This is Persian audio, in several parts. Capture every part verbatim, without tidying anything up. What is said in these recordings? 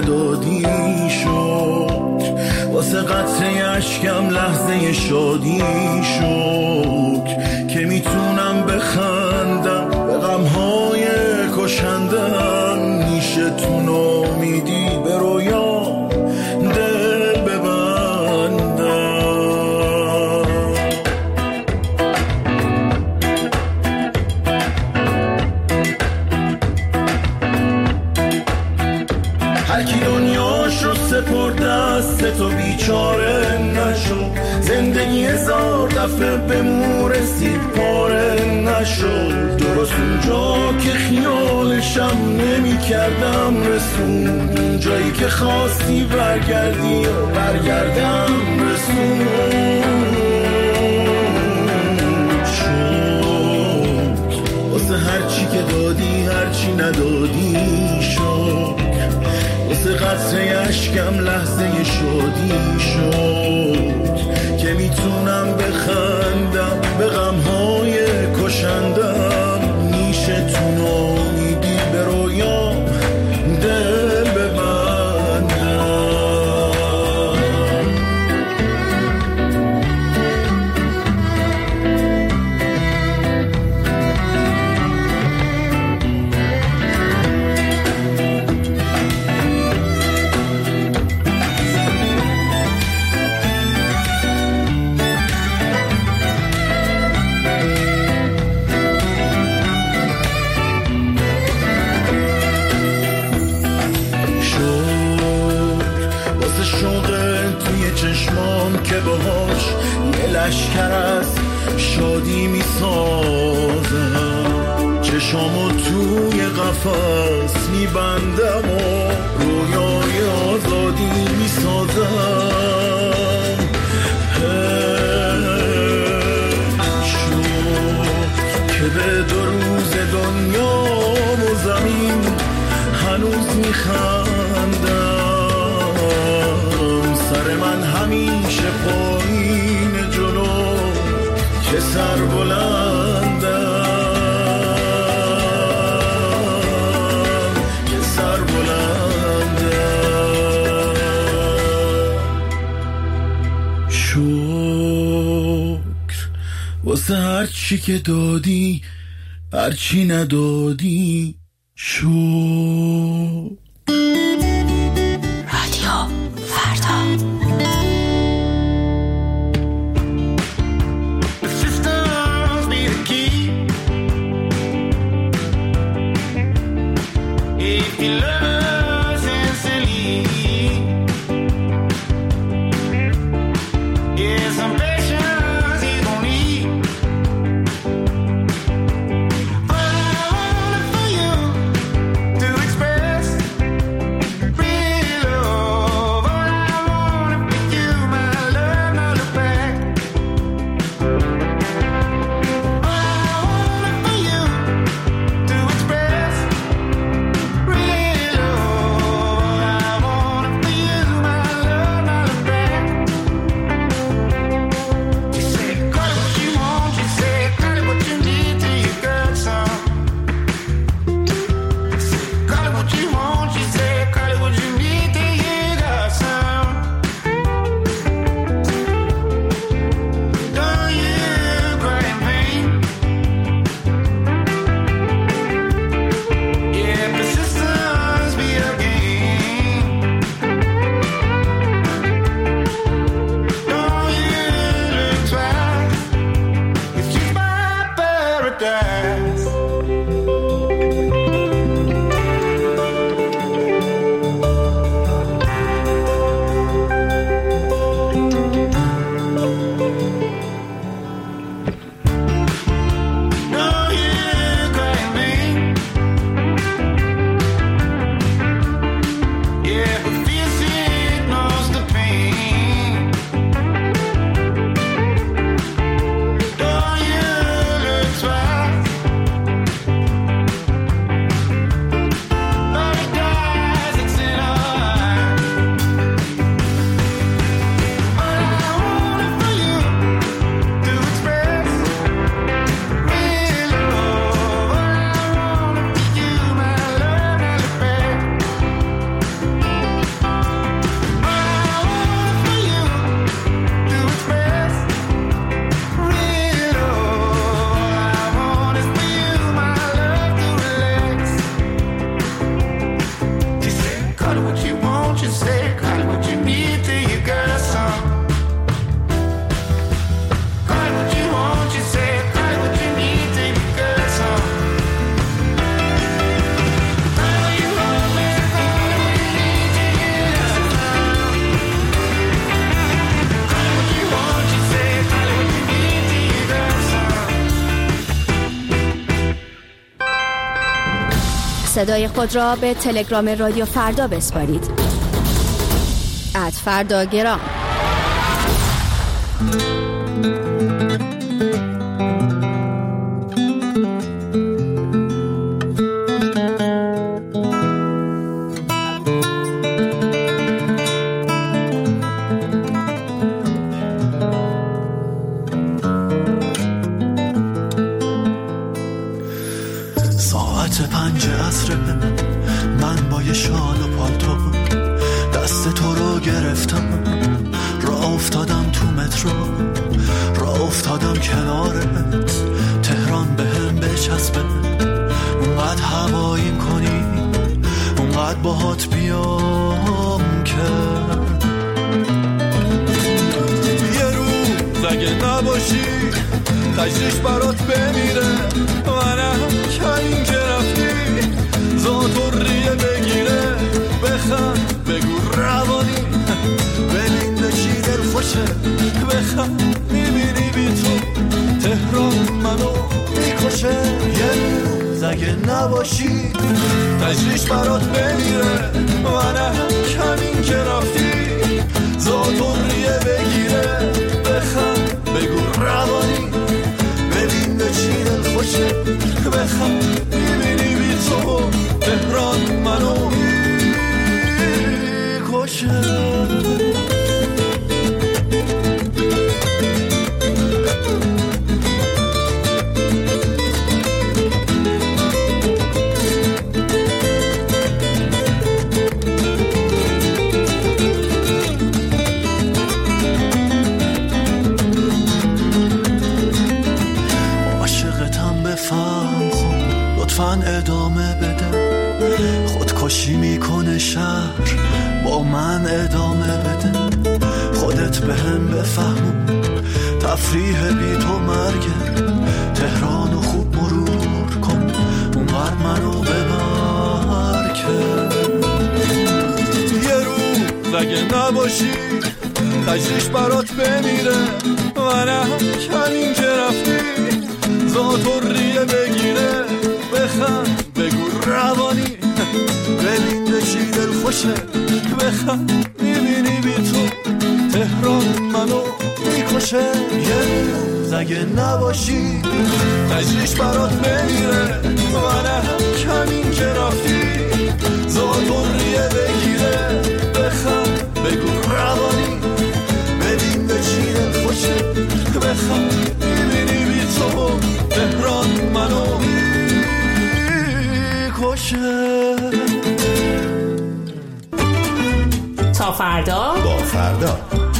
ندادی شد، واسه قطره اشکم لحظه شادی شد که میتونم بخندم به غمهای کشندم. میشه تو نامیدی به رویا دل ببندم. هرکی دنیاشو سپرد دست تو بیچاره نشد، زندگی هزار دفعه به مو رسید پاره نشد. درست اونجا که خیالشم نمی کردم رسون، اونجایی که خواستی برگردی و برگردم رسون شد. واسه هرچی که دادی هرچی ندادی شد، واسه قطره اشکم لحظه شادی شد که میتونم بخندم به غمهای کشندم. میشه تو نامیدی به رویا دل ببندم. که باهاش یه لشکر از شادی می سازم، چشامو توی قفس می بندم و رویای آزادی می سازم. شد که به دو روز دنیا و زمین هنوز می خندم. سر من همیشه پایین جلو که سر بلندم، که سر بلندم. شکر واسه هر چی که دادی هر چی ندادی شکر. صدای خود را به تلگرام رادیو فردا بسپارید. ات فردا گرام. ساعت پنج عصر من با یه شال و پالتو دست تو رو گرفتم، راه افتادم تو مترو، راه افتادم کنارت، تهران به هم بچسبه، اونقدر هواییم کنی، اونقدر باهات بیام که یه روز اگه نباشی تجریش برات بمیره، منم کمین که رفتی زاتوریه بگیره، بخند بگو روانی ببین به چی دل خوشه، بخند میبینی بی تو تهران منو میکشه، یه روز اگه نباشی تجریش برات بمیره، منم کمین که رفتی زاتوریه بگیره، بخند بگو روانی ببین به چی دل خوشه، بخند میبینی بی تو تهران منو میکشه. ادامه بده، خودکشی میکنه شهر با من ادامه بده، خودت به هم بفهمون تفریح بی تو مرگه، تهرانو خوب مرور کن اونور منو ببر که یه روز اگه نباشی تجریش برات بمیره، منم کمین که رفتی زاتوریه بگیره، بخند بگو روانی ببین به چی دل خوشه، بخند میبینی بی تو تهران منو میکشه، یه روز اگه نباشی تجریش برات بمیره، منم کمین که رفتی زاتوریه بگیره، بخند بگو روانی ببین به چی دل خوشه، بخند میبینی بی تو تهران منو تا فردا با فردا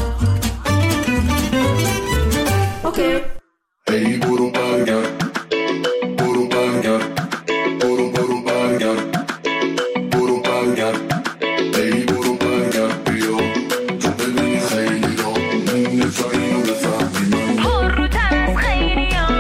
اوکی. ای برو برگرد، برو برگرد، برو برو برگرد، برو برگرد، ای برو برگرد بیا تو بدونی خیلی را نمی‌فهمی اینو بفهمی من پر رو تر از خیلی ها.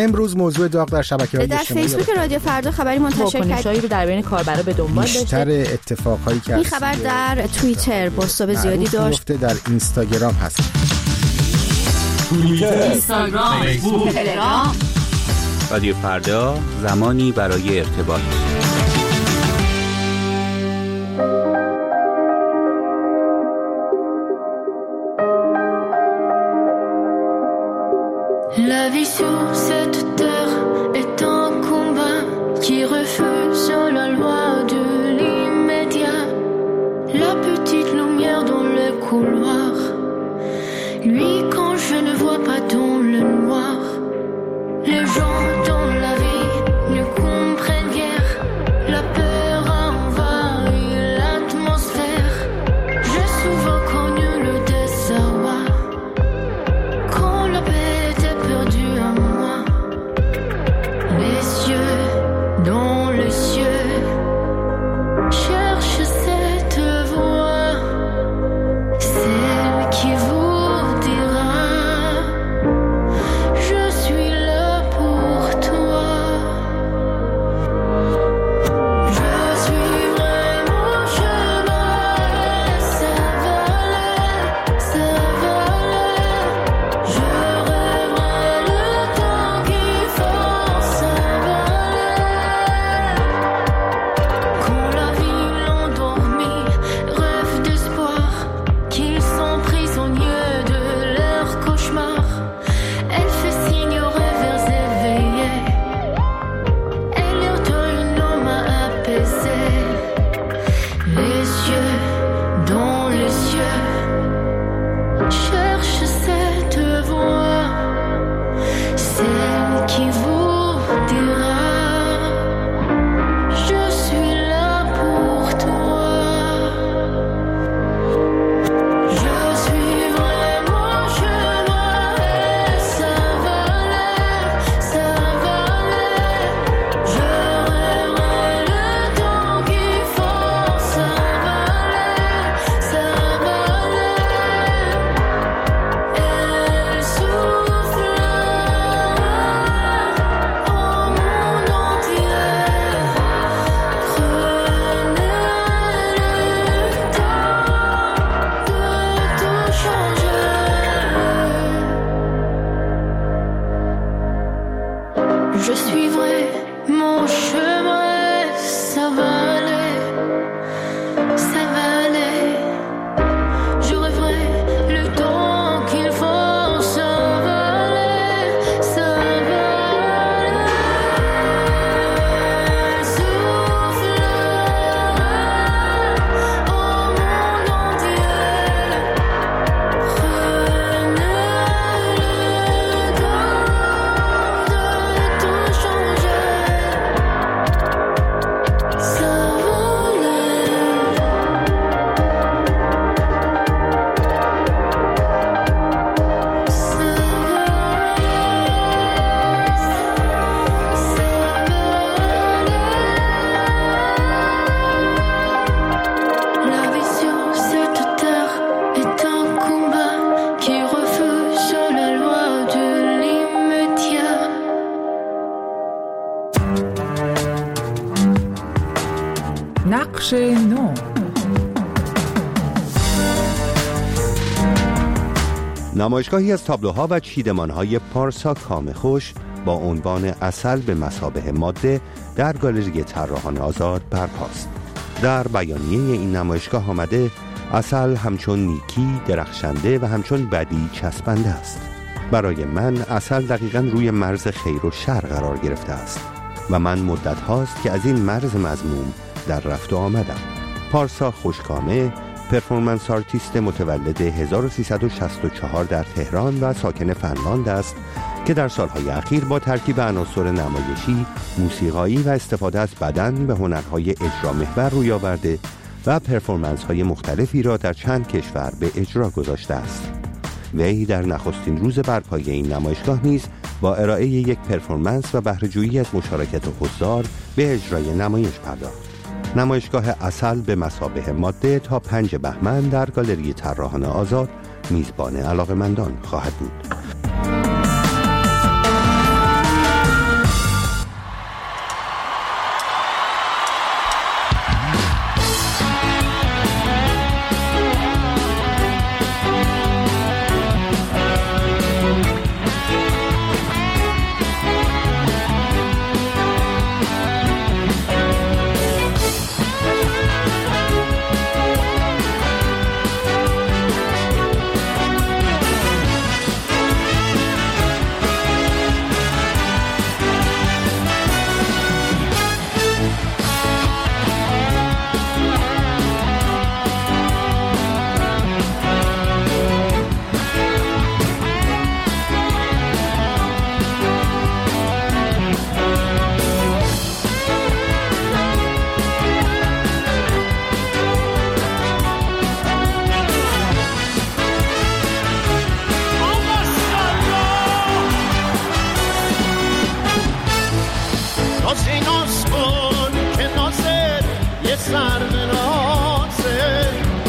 امروز موضوع داغ در شبکه‌های در اجتماعی فیسبوک رادیو فردا خبری منتشر کرد رو در بین کاربرا به دنبال داشته. بیشتر اتفاقایی که این خبر در توییتر بازتاب زیادی داشت. در اینستاگرام هست. توییتر، اینستاگرام، فیسبوک، تلگرام. رادیو فردا، زمانی برای ارتباط. La vie sur cette terre est un combat qui refuse la loi de l'immédiat. La petite lumière dans le couloir, lui quand je ne vois pas dans le noir. Les gens dans la vie ne comprennent guère, la peur envahit l'atmosphère. J'ai souvent connu le désarroi quand la paix était perdue en moi. Les yeux dans les cieux cherchent cette voix, celle qui vous dira je suis là pour toi. Je suivrai mon chemin, ça va aller, ça va aller. Je rêverai le temps qu'il faut, ça va aller. Quand la ville endormie rêve d'espoir, qu'ils sont prisonniers de leur cauchemar. Elle fait signe aux rêveurs éveillés, elle leur donne une homme à apaiser. Les yeux dans les yeux cherche cette voix, celle qui vous dira je suis là pour toi. Je suivrai mon chemin, ça va aller, ça va aller. Je rêverai le temps qu'il faut, ça va aller, ça va aller. Elle souffle au monde entier. Prenez le temps de tout changer. Je suivrai mon chemin, ça va aller, ça va aller. Je rêverai le temps qu'il faut, ça va aller, ça va aller. Souffle au monde entier. Prenez le temps de tout changer. Ça va aller. La vie sur cette terre est un combat qui refuse la loi de l'immédiat. نقش نو. نمایشگاهی از تابلوها و چیدمان‌های پارسا کامخوش با عنوان عسل به مثابه ماده در گالری طراحان آزاد برپاست. در بیانیه این نمایشگاه آمده عسل همچون نیکی، درخشنده و همچون بدی چسبنده است. برای من عسل دقیقاً روی مرز خیر و شر قرار گرفته است و من مدت هاست که از این مرز مذموم در رفت و آمدم. پارسا خوشکامه پرفورمنس آرتیست متولد هزار و سیصد و شصت و چهار در تهران و ساکن فنلاند است که در سالهای اخیر با ترکیب عناصر نمایشی، موسیقایی و استفاده از بدن به هنرهای اجرا محور روی آورده و پرفورمنس‌های مختلفی را در چند کشور به اجرا گذاشته است. وی در نخستین روز برپایی این نمایشگاه نیز با ارائه یک پرفورمنس و بهره‌جویی از مشارکت حضار به اجرای نمایش پرداخت. نمایشگاه عسل به مثابه ماده تا پنج بهمن در گالری طراحان آزاد میزبان علاقه‌مندان خواهد بود. ناز کن که نازت یه سر به نازه،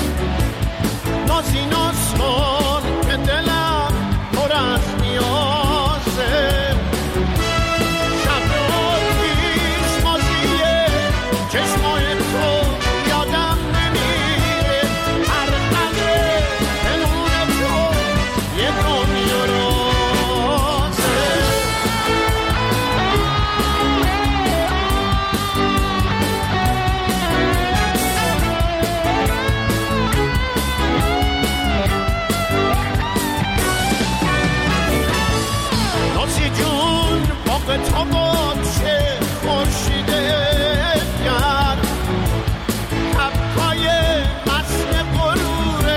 نازی ناز کن که دلم پر از نیازه. شب روزیش مازیه چشمای تو یادم نمیره، هر قدر پنون تو یه دنیا رازه. نازی جون باقی تا باشه خورشیده گرد، حبکای مست غرور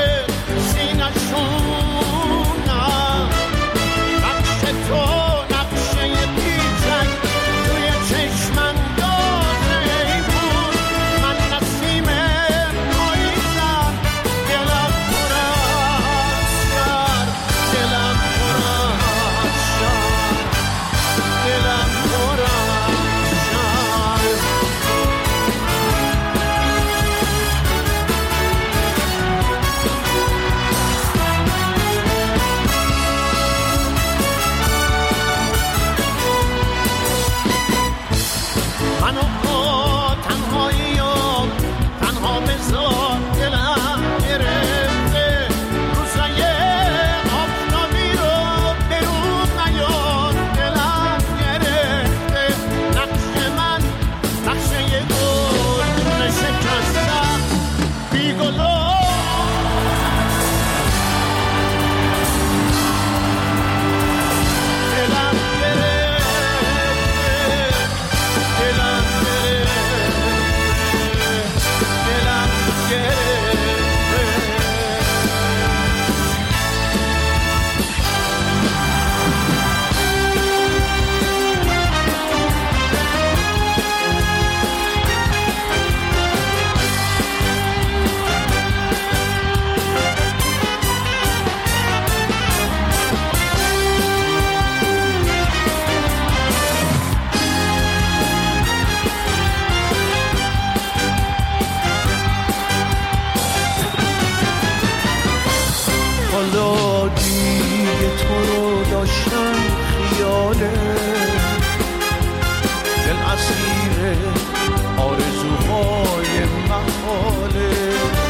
سینه‌شونم، نقش تو نقشه پیچک توی چشمم دازه ای بود. من نسیم پاییزم، دلم پر از شر، دلم پر از شر، دلم پر از شر. منو با تنهاییام تنها بذار، دلم گرفته روزای آفتابی رو به رو نیار، دلم گرفته. نقش من نقشه یه گل شکستم بی گلا، دلم گرفته، دلم گرفته، دلم گرفته. حالا دیگه تو رو داشتم خیاله، دل اسیر آرزوهای محاله.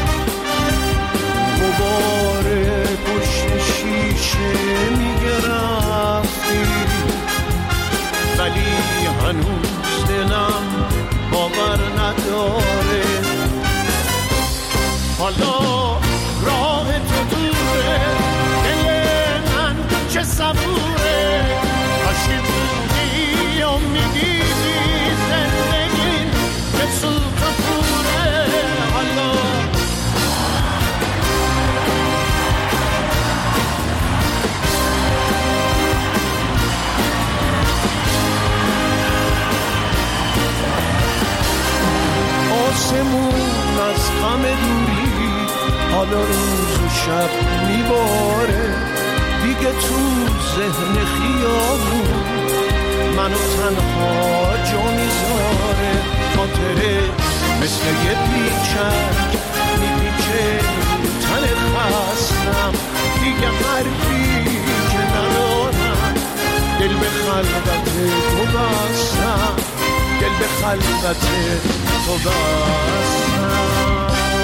مباره پشت شیشه میگرفتی، ولی هنوز دلم باور نداره. حالا راه تو دوره، دل من چه صبوره، کاشکی بودی و میدیدی زندگی که سوت و پوره. حالا آسمون از غم دوری حالا روز و شب میباره، دیگه تو ذهن خیابون منو تنها جا میذاره. خاطره مثل یه پیچک میپیچه تن خستم، دیگه حرفی که ندارم، دل به خلوت تو بستم، دل به خلوت تو بستم.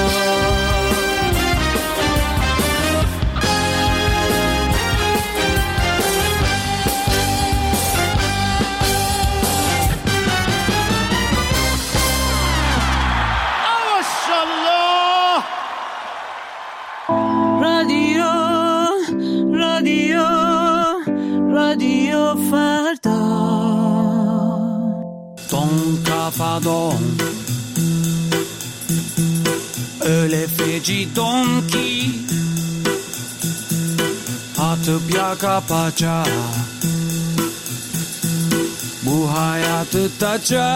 رادیو رادیو رادیو فردا Ton kafadan öyle feci don ki atıp yaka paça bu hayatı taça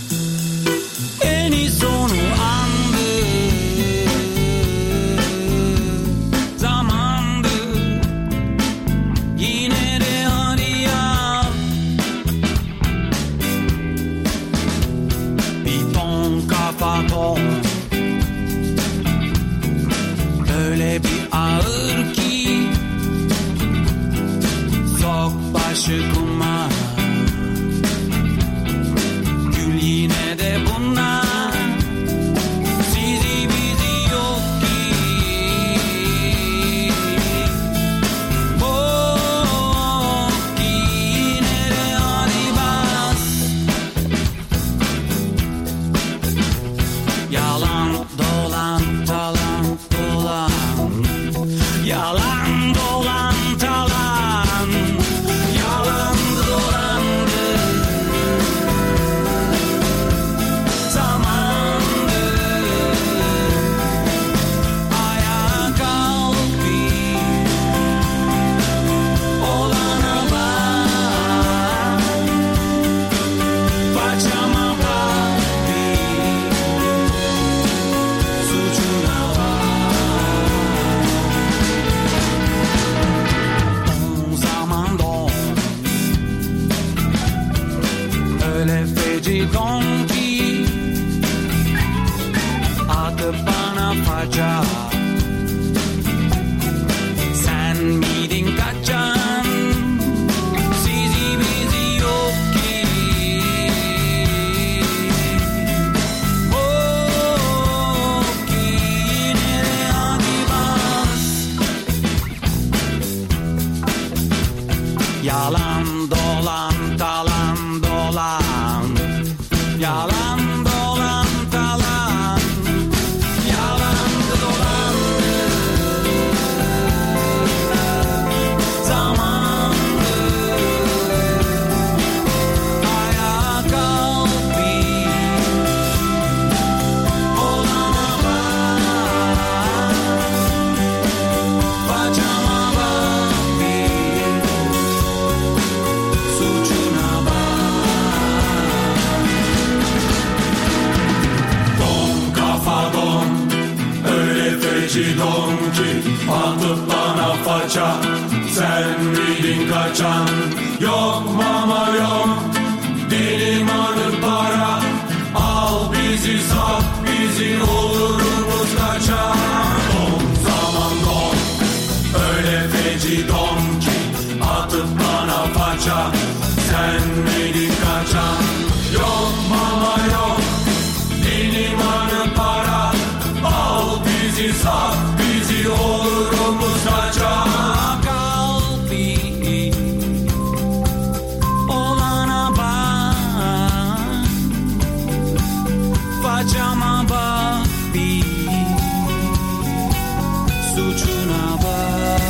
en iyi sonu andı zamandı yine de hadi ya pardon. Öyle bir ağır ki sok başı kuma. Gül yine de bunlar. Sizi bizi yok ki. Oh ki yine de hadi bas. Yalan dolan talan dolan. Yalan dolan talan. Yalan dolandı. Zamandı. Ayağa kalk bir. Olana bak. Paçama bak bir. Suçuna bak. O zaman don. Öyle feci don ki atıp bana faca. Sen miydin kaçan? Sizi bizi yok ki. Oh ki yine de hadi bas. Yalan dolan talan dolan. Yalan dolan talan. Yalan dolan. Zamandı. Ayağa kalk bir. Olana bak. Bacama bak bir. Suçuna bak. Don kafa don. Öyle feci don ki atıp bana faça. Sen miydin kaçan? Yok mama yok. Benim adım para. Al bizi sat bizi olurumuz kaçan. Don zaman don. Öyle feci don ki atıp bana faça. Sen miydin kaçan? Yok mama yok. Benim adım para. Al bizi sat bizi olurumuz kaçan. Kalbi olana bak. Façama bak bir. Suçuna bak.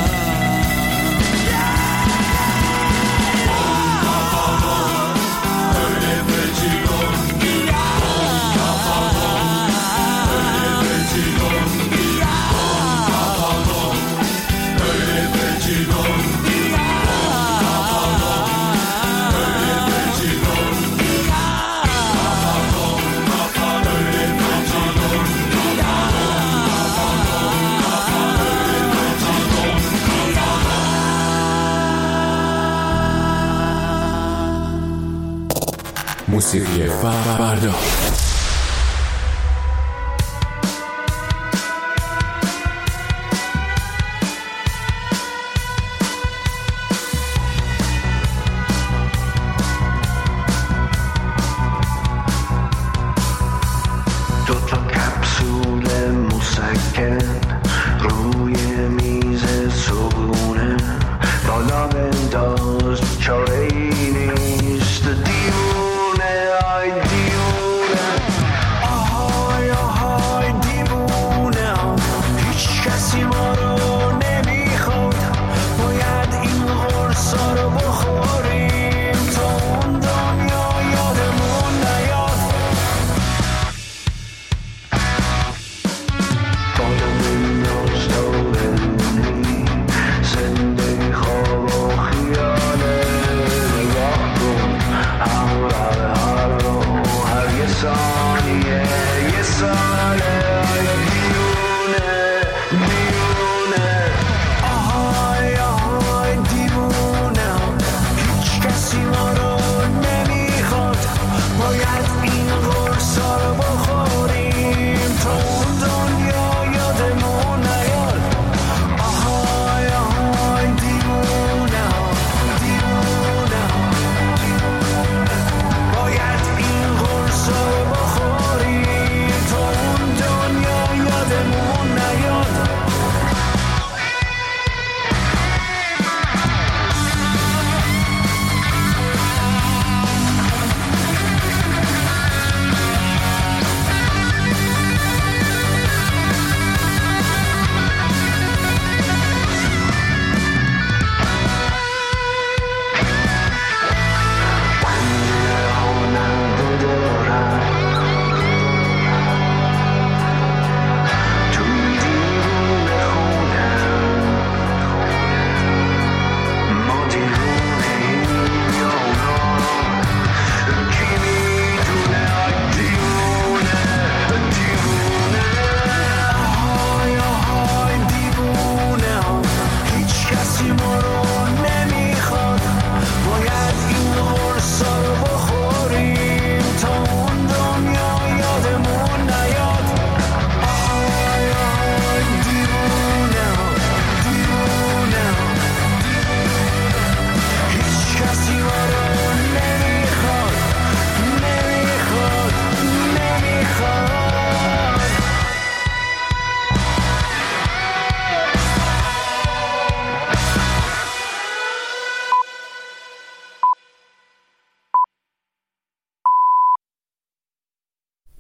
Öyle feci don. Don kafa don. Öyle feci don. Don kafa don. Öyle feci don. Don kafa don. Öyle feci don. Kafa don. Kafa öyle feci don. Kafa don. Kafa öyle feci don. موسیقی فردا. دو تا کپسول مسکن